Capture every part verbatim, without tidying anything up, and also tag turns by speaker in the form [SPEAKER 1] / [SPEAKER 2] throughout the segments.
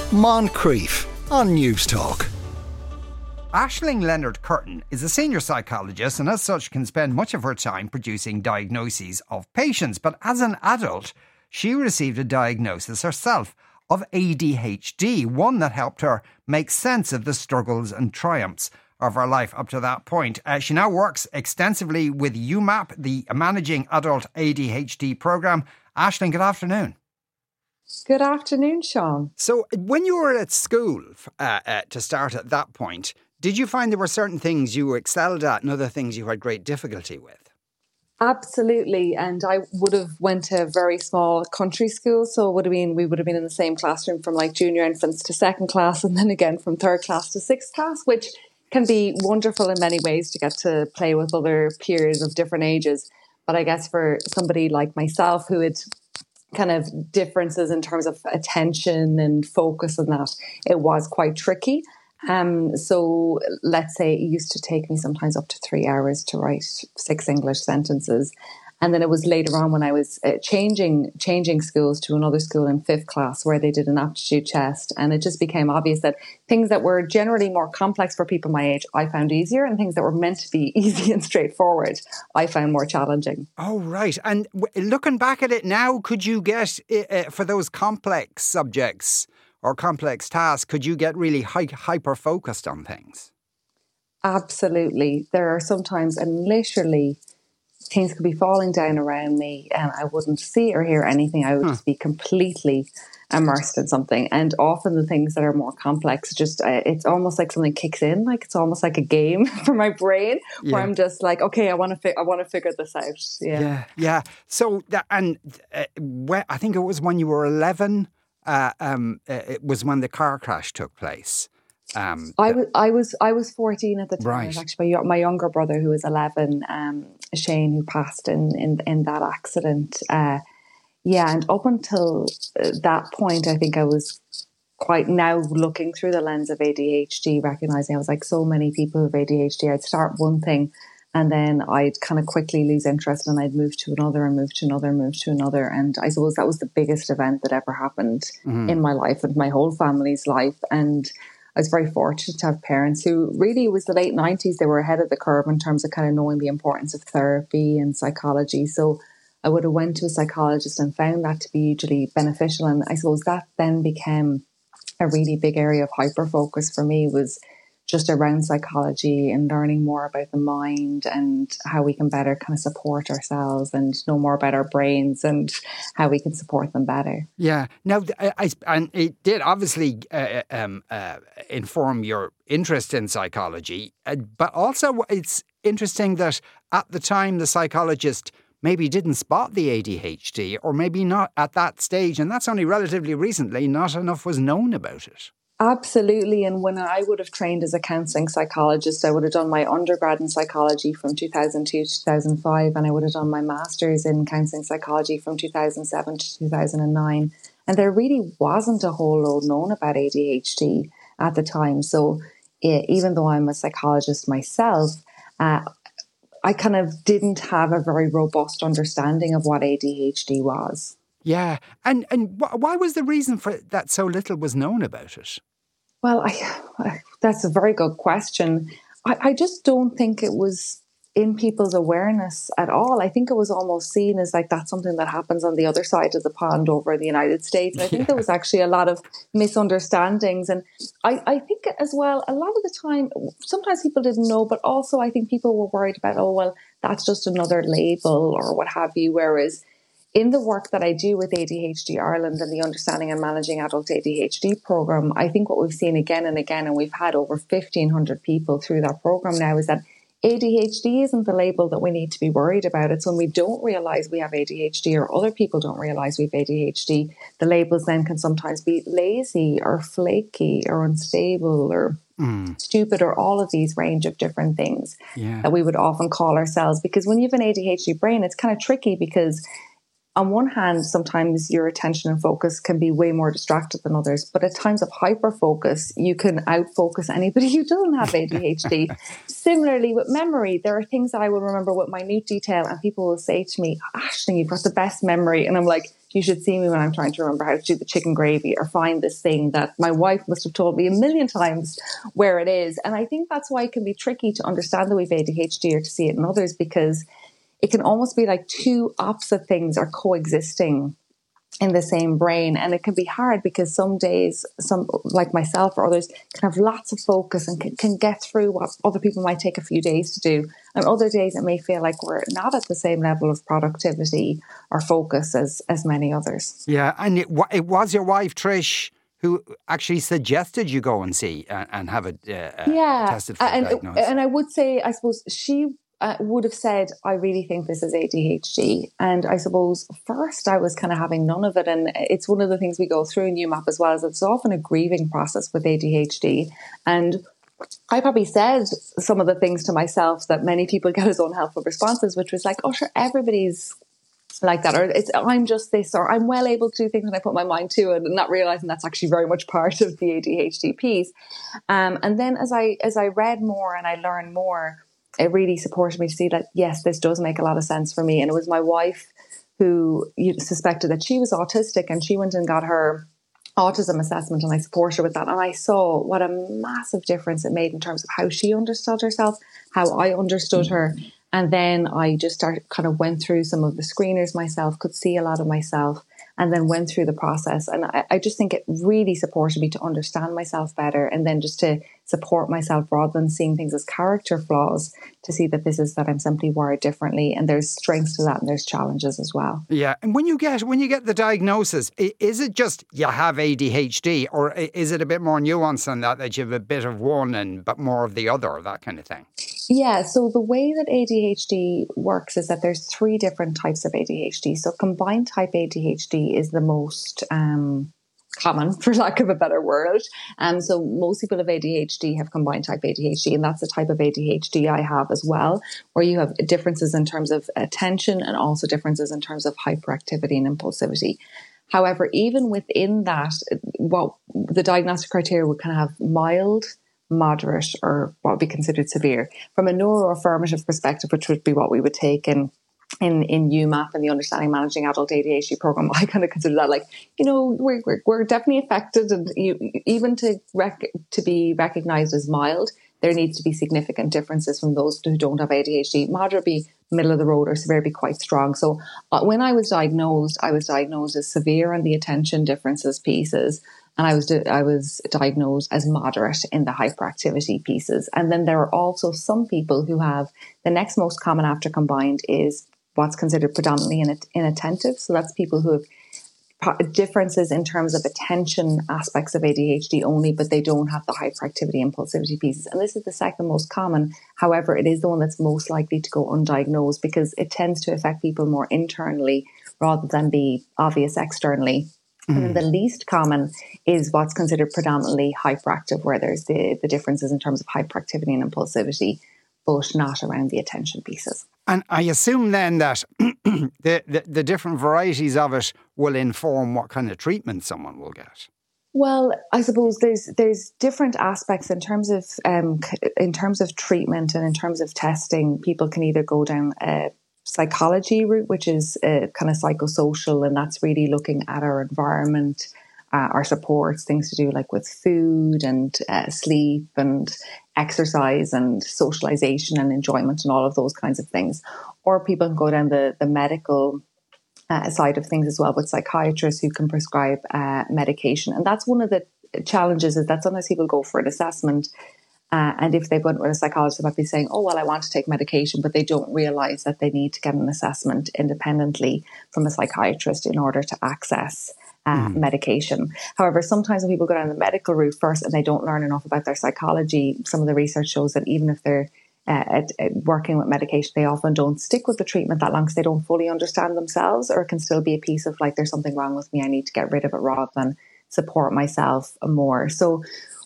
[SPEAKER 1] Moncrief on News Talk.
[SPEAKER 2] Aisling Leonard Curtin is a senior psychologist and as such can spend much of her time producing diagnoses of patients. But as an adult, she received a diagnosis herself of A D H D, one that helped her make sense of the struggles and triumphs of her life up to that point. Uh, she now works extensively with U MAP, the Managing Adult A D H D programme. Aisling, good afternoon.
[SPEAKER 3] Good afternoon, Sean.
[SPEAKER 2] So when you were at school, uh, uh, to start at that point, did you find there were certain things you excelled at and other things you had great difficulty with?
[SPEAKER 3] Absolutely. And I would have went to a very small country school. So it would have been, we would have been in the same classroom from like junior infants to second class and then again from third class to sixth class, which can be wonderful in many ways to get to play with other peers of different ages. But I guess for somebody like myself who had kind of differences in terms of attention and focus and that, it was quite tricky. Um, so let's say it used to take me sometimes up to three hours to write six English sentences. And then it was later on when I was uh, changing changing schools to another school in fifth class where they did an aptitude test. And it just became obvious that things that were generally more complex for people my age, I found easier. And things that were meant to be easy and straightforward, I found more challenging.
[SPEAKER 2] Oh, right. And w- looking back at it now, could you get, uh, for those complex subjects or complex tasks, could you get really hy- hyper-focused on things?
[SPEAKER 3] Absolutely. There are sometimes, and literally, things could be falling down around me and I wouldn't see or hear anything. I would huh. just be completely immersed in something. And often the things that are more complex, just uh, it's almost like something kicks in, like it's almost like a game for my brain yeah. where I'm just like, okay, I want to fi- I want to figure this out. Yeah,
[SPEAKER 2] yeah. yeah. So, that, and uh, where, I think it was when you were eleven, uh, um, uh, it was when the car crash took place.
[SPEAKER 3] Um, I was I was I was fourteen at the time.
[SPEAKER 2] Right.
[SPEAKER 3] It was actually my, my younger brother who was eleven, um, Shane, who passed in in, in that accident. Uh, yeah, and up until that point, I think I was quite now looking through the lens of A D H D, recognizing I was like so many people with A D H D. I'd start one thing, and then I'd kind of quickly lose interest, and I'd move to another, and move to another, and move to another. And I suppose that was the biggest event that ever happened mm-hmm. in my life and my whole family's life, and I was very fortunate to have parents who really, it was the late nineties, they were ahead of the curve in terms of kind of knowing the importance of therapy and psychology. So I would have went to a psychologist and found that to be hugely beneficial. And I suppose that then became a really big area of hyper focus for me, was just around psychology and learning more about the mind and how we can better kind of support ourselves and know more about our brains and how we can support them better.
[SPEAKER 2] Yeah. Now, I, I, and it did obviously uh, um, uh, inform your interest in psychology, uh, but also it's interesting that at the time the psychologist maybe didn't spot the A D H D, or maybe not at that stage, and that's only relatively recently, not enough was known about it.
[SPEAKER 3] Absolutely. And when I would have trained as a counselling psychologist, I would have done my undergrad in psychology from two thousand two to two thousand five, and I would have done my master's in counselling psychology from two thousand seven to two thousand nine. And there really wasn't a whole load known about A D H D at the time. So yeah, even though I'm a psychologist myself, uh, I kind of didn't have a very robust understanding of what A D H D was.
[SPEAKER 2] Yeah. And and why was the reason for that so little was known about it?
[SPEAKER 3] Well, I, that's a very good question. I, I just don't think it was in people's awareness at all. I think it was almost seen as like that's something that happens on the other side of the pond over in the United States. And I think yeah. there was actually a lot of misunderstandings. And I, I think as well, a lot of the time, sometimes people didn't know, but also I think people were worried about, oh, well, that's just another label or what have you. Whereas in the work that I do with A D H D Ireland and the Understanding and Managing Adult A D H D programme, I think what we've seen again and again, and we've had over fifteen hundred people through that programme now, is that A D H D isn't the label that we need to be worried about. It's when we don't realise we have A D H D or other people don't realise we have A D H D, the labels then can sometimes be lazy or flaky or unstable or mm. stupid or all of these range of different things yeah. that we would often call ourselves. Because when you have an A D H D brain, it's kind of tricky because on one hand, sometimes your attention and focus can be way more distracted than others. But at times of hyper-focus, you can out-focus anybody who doesn't have A D H D. Similarly, with memory, there are things that I will remember with minute detail, and people will say to me, Aisling, you've got the best memory. And I'm like, you should see me when I'm trying to remember how to do the chicken gravy or find this thing that my wife must have told me a million times where it is. And I think that's why it can be tricky to understand that we've A D H D or to see it in others, because it can almost be like two opposite things are coexisting in the same brain. And it can be hard because some days, some like myself or others, can have lots of focus and can, can get through what other people might take a few days to do. And other days it may feel like we're not at the same level of productivity or focus as, as many others.
[SPEAKER 2] Yeah, and it, it was your wife, Trish, who actually suggested you go and see and, and have it uh,
[SPEAKER 3] yeah.
[SPEAKER 2] tested for
[SPEAKER 3] and,
[SPEAKER 2] diagnosis.
[SPEAKER 3] And I would say, I suppose, she Uh, would have said, I really think this is A D H D. And I suppose first I was kind of having none of it. And it's one of the things we go through in U MAP as well, is it's often a grieving process with A D H D. And I probably said some of the things to myself that many people get as unhelpful responses, which was like, oh, sure, everybody's like that. Or it's, I'm just this, or I'm well able to do things when I put my mind to it, and not realizing that's actually very much part of the A D H D piece. Um, and then as I, as I read more and I learned more, it really supported me to see that, yes, this does make a lot of sense for me. And it was my wife who suspected that she was autistic, and she went and got her autism assessment, and I support her with that. And I saw what a massive difference it made in terms of how she understood herself, how I understood her. And then I just started kind of went through some of the screeners myself, could see a lot of myself, and then went through the process. And I, I just think it really supported me to understand myself better, and then just to support myself rather than seeing things as character flaws, to see that this is that I'm simply wired differently, and there's strengths to that and there's challenges as well.
[SPEAKER 2] Yeah. And when you get when you get the diagnosis, is it just you have A D H D, or is it a bit more nuanced than that, that you have a bit of one and but more of the other, that kind of thing?
[SPEAKER 3] Yeah, so the way that A D H D works is that there's three different types of A D H D. So combined type A D H D is the most um, common, for lack of a better word. Um, so most people with A D H D have combined type A D H D, and that's the type of A D H D I have as well, where you have differences in terms of attention and also differences in terms of hyperactivity and impulsivity. However, even within that, what the diagnostic criteria would kind of have mild, moderate, or what would be considered severe. From a neuroaffirmative perspective, which would be what we would take in in, in U MAP and the Understanding Managing Adult A D H D program, I kind of consider that like, you know, we're, we're, we're definitely affected, and you, even to rec- to be recognised as mild, there needs to be significant differences from those who don't have A D H D. Moderate be middle of the road, or severe be quite strong. So uh, when I was diagnosed, I was diagnosed as severe on the attention differences pieces, and I was di- I was diagnosed as moderate in the hyperactivity pieces. And then there are also some people who have, the next most common after combined is what's considered predominantly in- inattentive. So that's people who have differences in terms of attention aspects of A D H D only, but they don't have the hyperactivity impulsivity pieces. And this is the second most common. However, it is the one that's most likely to go undiagnosed, because it tends to affect people more internally rather than be obvious externally. Mm. And then the least common is what's considered predominantly hyperactive, where there's the, the differences in terms of hyperactivity and impulsivity, but not around the attention pieces.
[SPEAKER 2] And I assume then that the, the, the different varieties of it will inform what kind of treatment someone will get.
[SPEAKER 3] Well, I suppose there's there's different aspects in terms of um, in terms of treatment and in terms of testing. People can either go down a psychology route, which is uh, kind of psychosocial, and that's really looking at our environment, uh, our supports, things to do like with food and uh, sleep and exercise and socialization and enjoyment and all of those kinds of things. Or people can go down the, the medical uh, side of things as well, with psychiatrists who can prescribe uh, medication. And that's one of the challenges, is that sometimes people go for an assessment, uh, and if they've went with a psychologist, they might be saying, oh, well, I want to take medication, but they don't realize that they need to get an assessment independently from a psychiatrist in order to access Uh, mm. medication. However, sometimes when people go down the medical route first and they don't learn enough about their psychology, some of the research shows that even if they're uh, at, at working with medication, they often don't stick with the treatment that long because they don't fully understand themselves, or it can still be a piece of like, there's something wrong with me, I need to get rid of it, rather than support myself more. So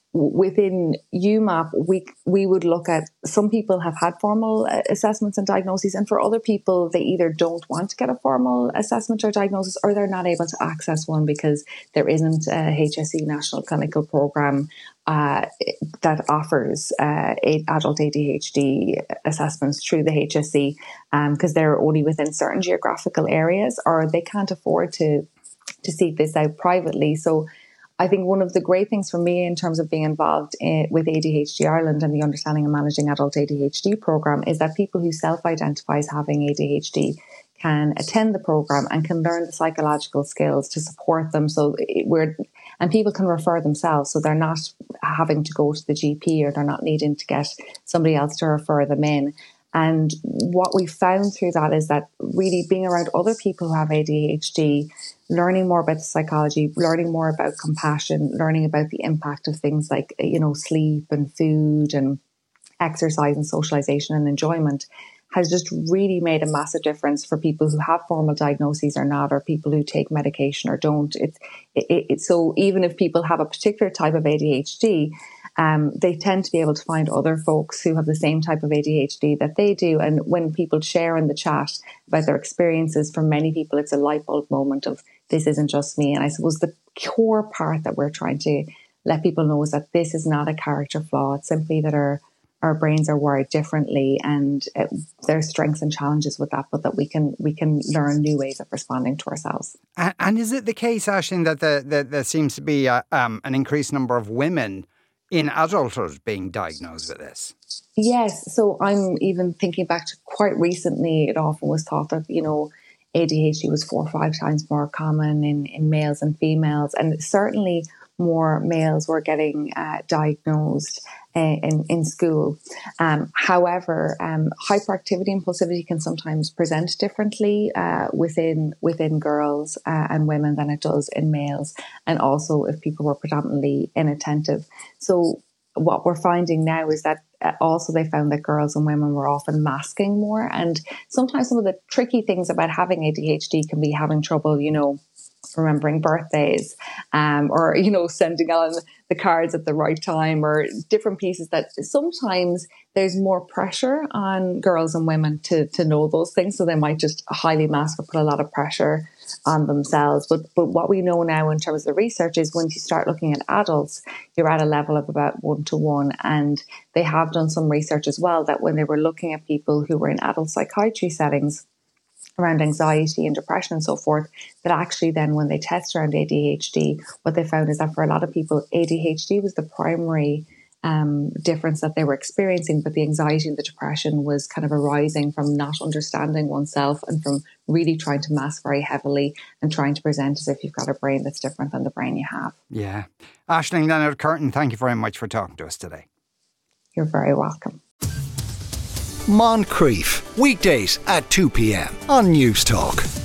[SPEAKER 3] within U MAP, we we would look at, some people have had formal assessments and diagnoses, and for other people, they either don't want to get a formal assessment or diagnosis, or they're not able to access one because there isn't a H S E national clinical program uh, that offers uh, adult A D H D assessments through the H S E, because um, they're only within certain geographical areas, or they can't afford to to seek this out privately. So I think one of the great things for me in terms of being involved in, with A D H D Ireland and the Understanding and Managing Adult A D H D programme is that people who self-identify as having A D H D can attend the programme and can learn the psychological skills to support them. So it, we're, and people can refer themselves, so they're not having to go to the G P or they're not needing to get somebody else to refer them in. And what we found through that is that really being around other people who have A D H D, learning more about the psychology, learning more about compassion, learning about the impact of things like, you know, sleep and food and exercise and socialization and enjoyment has just really made a massive difference for people who have formal diagnoses or not, or people who take medication or don't. It's it, it, so even if people have a particular type of A D H D, Um, they tend to be able to find other folks who have the same type of A D H D that they do. And when people share in the chat about their experiences, for many people, it's a light bulb moment of this isn't just me. And I suppose the core part that we're trying to let people know is that this is not a character flaw. It's simply that our, our brains are wired differently, and uh, there's strengths and challenges with that, but that we can we can learn new ways of responding to ourselves.
[SPEAKER 2] And, and is it the case, Aisling, that the, the, there seems to be a, um, an increased number of women in adulthood being diagnosed with this?
[SPEAKER 3] Yes. So I'm even thinking back to quite recently, it often was thought that, you know, A D H D was four or five times more common in, in males and females. And certainly more males were getting uh, diagnosed uh, in, in school. Um, however, um, hyperactivity and impulsivity can sometimes present differently uh, within within girls uh, and women than it does in males. And also if people were predominantly inattentive. So what we're finding now is that uh, also they found that girls and women were often masking more. And sometimes some of the tricky things about having A D H D can be having trouble, you know, remembering birthdays, um, or, you know, sending on the cards at the right time, or different pieces that sometimes there's more pressure on girls and women to, to know those things. So they might just highly mask or put a lot of pressure on themselves. But, but what we know now in terms of the research is once you start looking at adults, you're at a level of about one to one. And they have done some research as well that when they were looking at people who were in adult psychiatry settings, around anxiety and depression and so forth, that actually then when they test around A D H D, what they found is that for a lot of people, A D H D was the primary um, difference that they were experiencing, but the anxiety and the depression was kind of arising from not understanding oneself and from really trying to mask very heavily and trying to present as if you've got a brain that's different than the brain you have.
[SPEAKER 2] Yeah. Aisling Leonard-Curtin, thank you very much for talking to us today.
[SPEAKER 3] You're very welcome.
[SPEAKER 1] Moncrief, weekdays at two p.m. on News Talk.